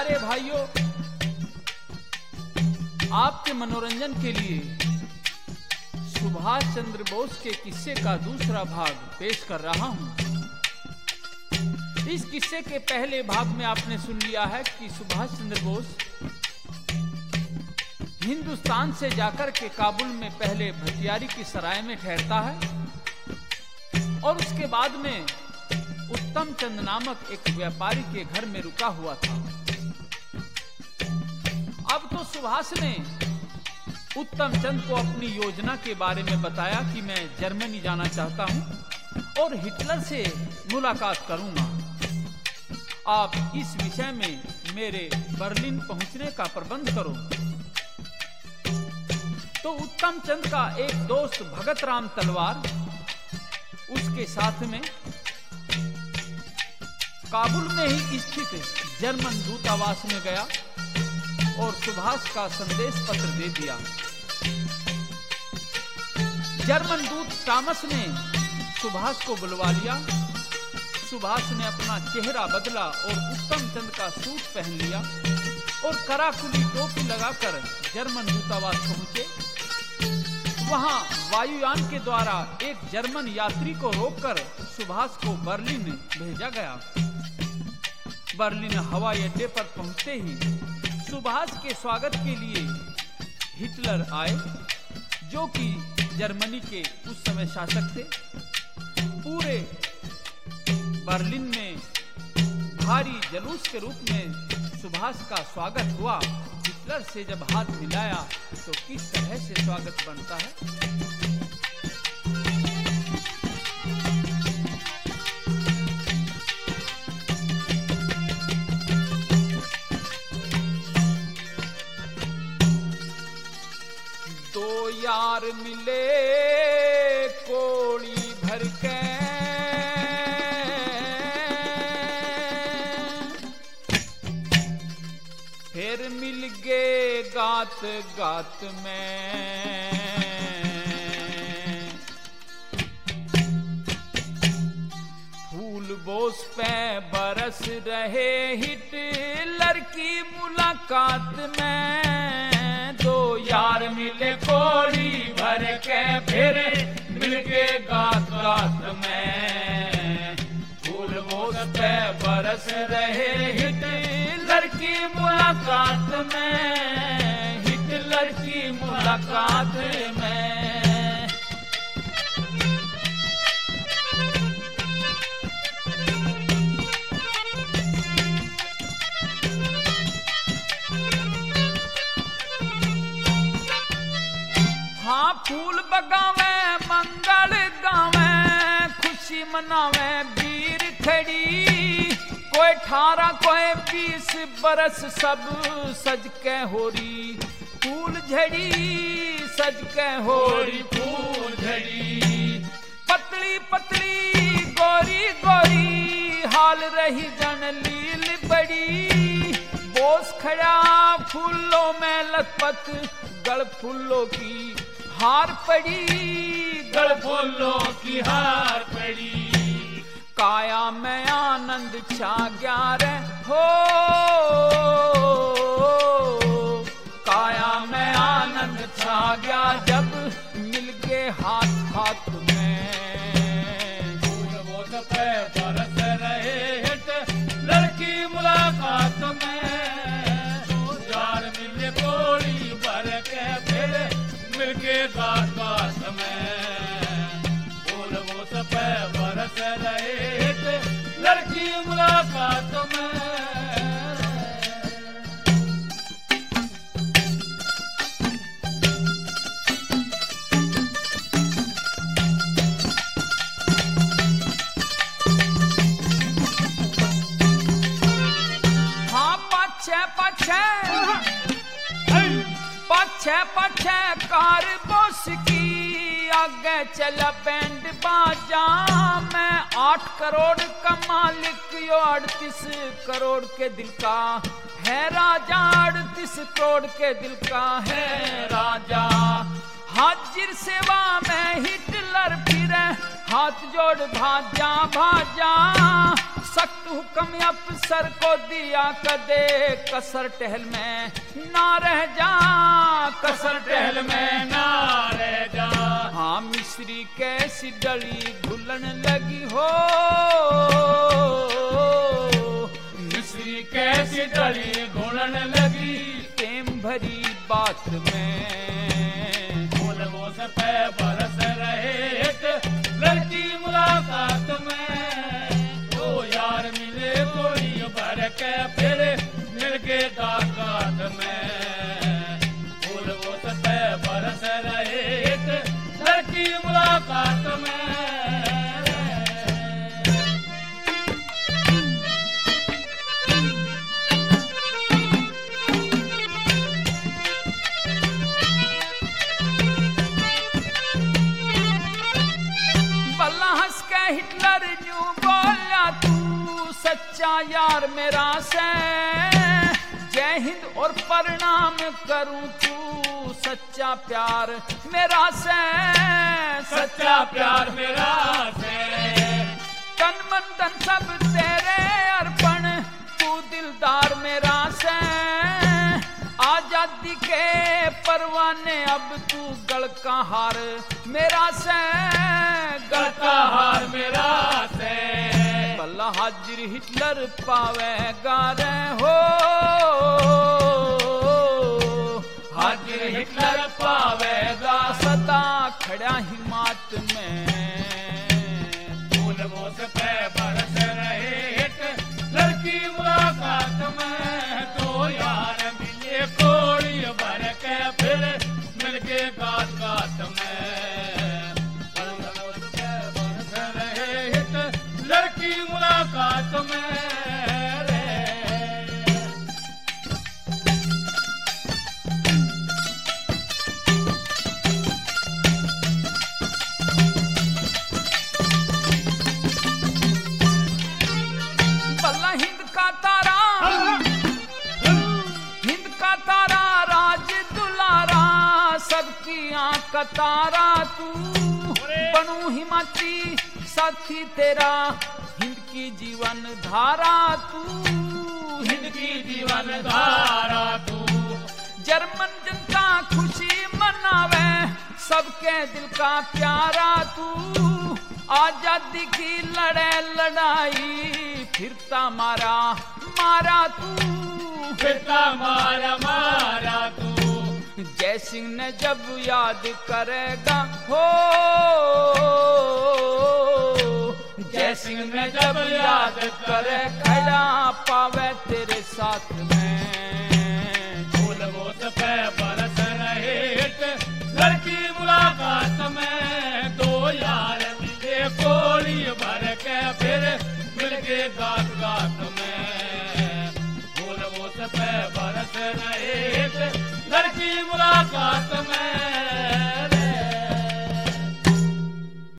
प्यारे भाइयों, आपके मनोरंजन के लिए सुभाष चंद्र बोस के किस्से का दूसरा भाग पेश कर रहा हूं। इस किस्से के पहले भाग में आपने सुन लिया है कि सुभाष चंद्र बोस हिंदुस्तान से जाकर के काबुल में पहले भटियारी की सराय में ठहरता है और उसके बाद में उत्तम चंद नामक एक व्यापारी के घर में रुका हुआ था। अब तो सुभाष ने उत्तम चंद को अपनी योजना के बारे में बताया कि मैं जर्मनी जाना चाहता हूं और हिटलर से मुलाकात करूंगा। आप इस विषय में मेरे बर्लिन पहुंचने का प्रबंध करो। तो उत्तम चंद का एक दोस्त भगत राम तलवार उसके साथ में काबुल में ही स्थित जर्मन दूतावास में गया और सुभाष का संदेश पत्र दे दिया। जर्मन दूत टॉमस ने सुभाष को बुलवा लिया। सुभाष ने अपना चेहरा बदला और उत्तम चंद का सूट पहन लिया और कराकुली टोपी लगाकर जर्मन दूतावास पहुंचे। वहां वायुयान के द्वारा एक जर्मन यात्री को रोककर सुभाष को बर्लिन भेजा गया। बर्लिन हवाई अड्डे पर पहुंचते ही सुभाष के स्वागत के लिए हिटलर आए, जो कि जर्मनी के उस समय शासक थे। पूरे बर्लिन में भारी जुलूस के रूप में सुभाष का स्वागत हुआ। हिटलर से जब हाथ मिलाया तो किस तरह से स्वागत बनता है। 2 यार मिले कोड़ी भर के, फिर मिल गए गात गात में। फूल बोस पे बरस रहे हिटलर की मुलाकात में। 2 यार मिले कोड़ी भर के, फिर मिल गए गात गात में। फूल बोस पे बरस रहे हिटलर की मुलाकात में, हिटलर की मुलाकात में। हाँ, फूल बगावे मंगल गावे, खुशी मनावे वीर खड़ी। कोई 18 कोई 20 बरस सब सज के होरी फूल झड़ी, सज के होरी फूल झड़ी। पतली पतली गोरी गोरी हाल रही जन लील बड़ी। बोस खड़ा फूलों में लथपथ, गल फूलों की हार पड़ी, गल फूलों की हार पड़ी। काया में आनंद छा गया रे हो, काया में आनंद छा गया जब मिल गए हाथ हाथ में। फूल बोस पे बरस रहे हिटलर की मुलाकात में। 2 यार मिले कोड़ी भर के, फिर मिल गए गात गात में। फूल बोस पे बरस रहे हिटलर की मुलाकात में। हाँ, पाछे पाछे कार बोस की, आगे चला बैंड बाजा। मैं 8 करोड़ का मालिक, यो 38 करोड़ के दिल का है राजा। 38 करोड़ के दिल का है राजा। हाजिर सेवा में हिटलर फिरे, हाथ जोड़ भाजा भाजा, सख्त हुक्म अफसर को दिया कदे, कसर टहल में ना रह जा, कसर टहल में ना रह जा। हाँ मिस्री कैसी डली घुलन लगी हो, मिस्री कैसी डली घुलन लगी, प्रेम भरी बात में फूल वो पे बरस रहे लड़की मुलाकात में। दो यार मिले कोई भर के फिर मिल के दाकात में, फूल वो पे बरस रहे लड़की मुलाकात में। हिटलर न्यू बोला तू सच्चा यार मेरा से, जय हिंद और प्रणाम करूं तू सच्चा प्यार मेरा से, सच्चा प्यार मेरा से। तन मन धन सब तेरे अर्पण, तू दिलदार मेरा से, आजादी के परवाने अब तू गल का हार मेरा से, गल का हार मेरा से। भला हाजिर हिटलर पावेगा रे हो, हाजिर हिटलर पावेगा सदा खड़ा हिमात में, फूल वो पे बरस रहे लड़की मुलाकात में। तो यार मिले कोड़ी भर के फिर मिल के गात गात में, बरस रहे लड़की मुलाकात में। बल्ला हिंद का तारा, हिंद का तारा राज दुलारा, सबकी आंख का तारा तू, बनू हिमाची साथी तेरा, हिंद की जीवन धारा तू, हिंद की जीवन धारा तू। जर्मन जनता खुशी मनावे, सबके दिल का प्यारा तू, आजादी की लड़े लड़ाई, फिरता मारा मारा तू, फिरता मारा मारा तू। जय सिंह ने जब याद करेगा हो, जय सिंह ने जब याद करे, खड़ा पावे तेरे साथ में।